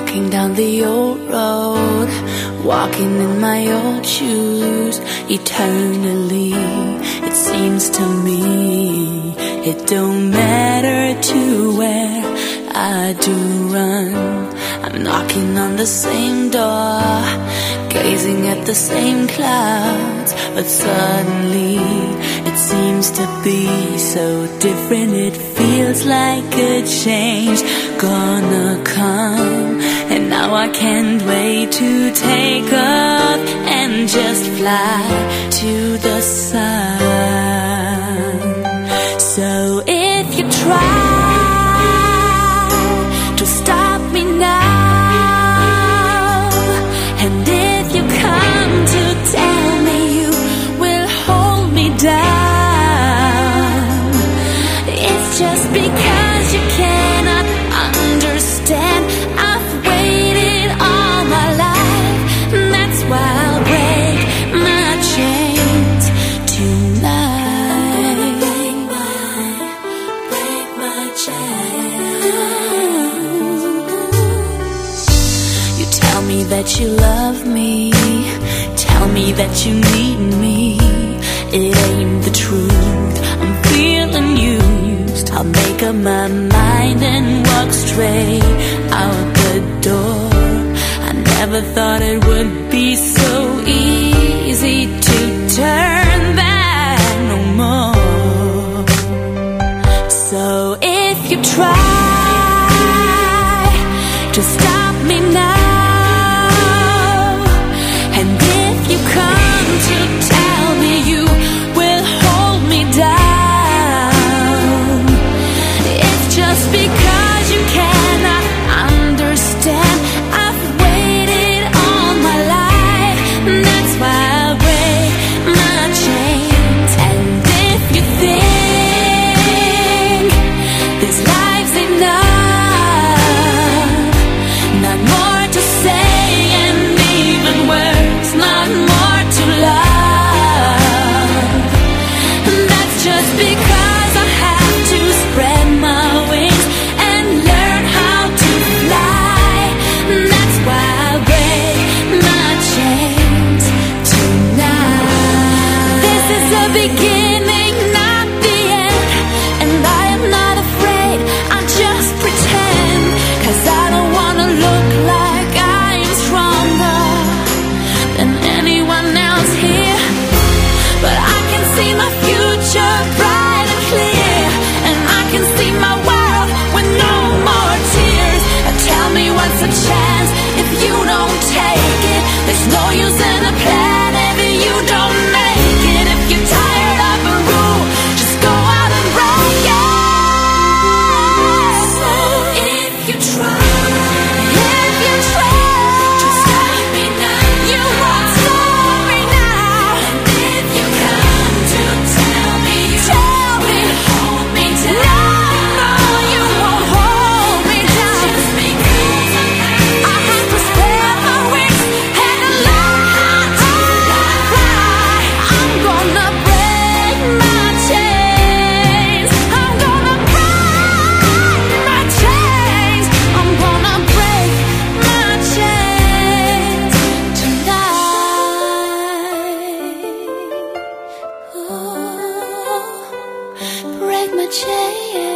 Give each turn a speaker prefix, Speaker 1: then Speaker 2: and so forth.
Speaker 1: walking down the old road, walking in my old shoes. Eternally, it seems to me, it don't matter to where I do run. I'm knocking on the same door, gazing at the same clouds, but suddenly it seems to be so different. It feels like a change gonna come, and now I can't wait to take off and just fly to the sun. So if you try to stop me now, and if you come to tell me you will hold me down, it's just because you cannot understand. I've waited all my life, and that's why I'll break my chains tonight. Break my chains. You tell me that you love me, tell me that you need me. It ain't the truth, I'm feeling used. I'll make up my mind and walk straight out the door. I never thought it would be so easy to turn back no more. So if you try to stop me now, and if you come to tell me you will hold me down, it's just because you cannot understand. I've waited all my life, and that's why I break my chains. And if you think this life's enough, not more to say and even worse, not more to love, that's just because I have to spread my wings and learn how to fly. That's why I break my chains tonight. This is the beginning, not the end, and I am not afraid, I'll just pretend, 'cause I don't wanna look like I'm stronger than anyone else here. But I can see my future bright and clear, and I can see my world with no more tears. Tell me what's a chance if you don't take it? There's no use in a plan if you don't make it. If you're tired of a rule, just go out and break it. So if you try to stop me now, you won't stop me now. And if you come to tell me you will hold me down, no, you won't hold me down. Just because I have to spread my wings and learn how to fly. I'm gonna break my chains. I'm gonna break my chains. I'm gonna break my chains tonight. Ooh, break my chains.